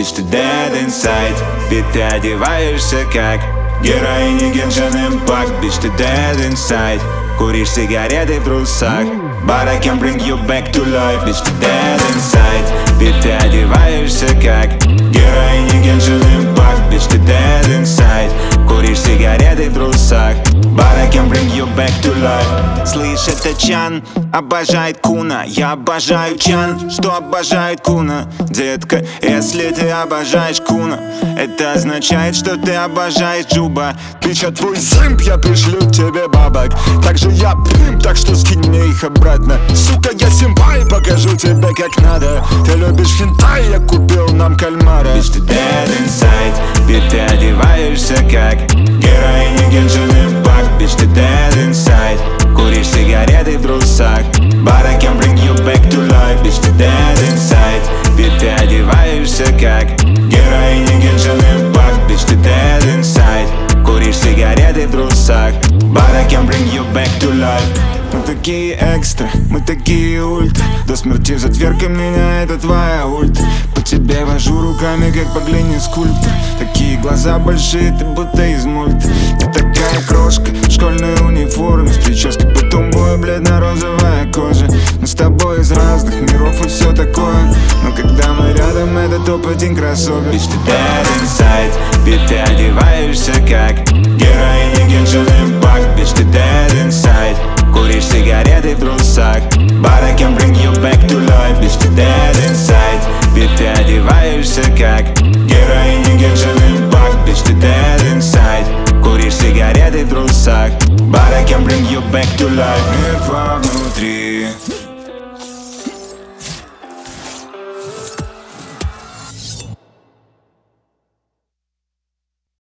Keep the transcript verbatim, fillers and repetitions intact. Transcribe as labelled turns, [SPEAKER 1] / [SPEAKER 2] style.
[SPEAKER 1] Bitch, ты dead inside. Ведь ты одеваешься как героиня Genshin Impact. Bitch, ты dead inside. Куришь сигареты в трусах. But I can bring you back to life. Bitch, ты dead inside. Ведь ты одеваешься как героиня Genshin Impact. Bitch, ты dead inside. Куришь сигареты в трусах. But I can bring you back to life. Слышь, это Чан обожает Куна. Я обожаю Чан, что обожает Куна. Детка, если ты обожаешь Куна, это означает, что ты обожаешь Джуба.
[SPEAKER 2] Бича, твой симп, я пришлю тебе бабок. Также я пимп, так что скинь мне их обратно. Сука, я симпай, покажу тебе как надо. Ты любишь хентай, я купил нам кальмара.
[SPEAKER 1] Bitch, ты dead inside. Ведь ты одеваешься как героиня Genshin Impact. Bitch, ты dead inside. Куришь сигареты в трусах. But I can bring you back to life. Bitch, ты dead inside. Ведь ты одеваешься как героиня Genshin Impact. Bitch, ты dead inside. Куришь сигареты в трусах. But I can bring you back to life.
[SPEAKER 2] Мы такие экстра, мы такие ультра. До смерти за дверкой меня, это твоя ульта. По тебе вожу руками, как по глине скульптор. Такие глаза большие, ты будто из мульта. Ты такая крошка в школьной униформе, с прической по тумбою, бледно-розовая кожа. Мы с тобой из разных миров и все такое. Но когда мы рядом, это топ-один кроссовер.
[SPEAKER 1] Bitch, ты dead inside. Ведь ты одеваешься как героиня Genshin Impact. Bitch, ты dead inside. Куришь сигареты в трусах. But I can bring you back to life. Bitch, ты dead inside. Ведь ты одеваешься как героиня Genshin Impact. Bitch, ты dead inside. Куришь сигареты в трусах. But I can bring you back to life.
[SPEAKER 2] Мир вовнутри.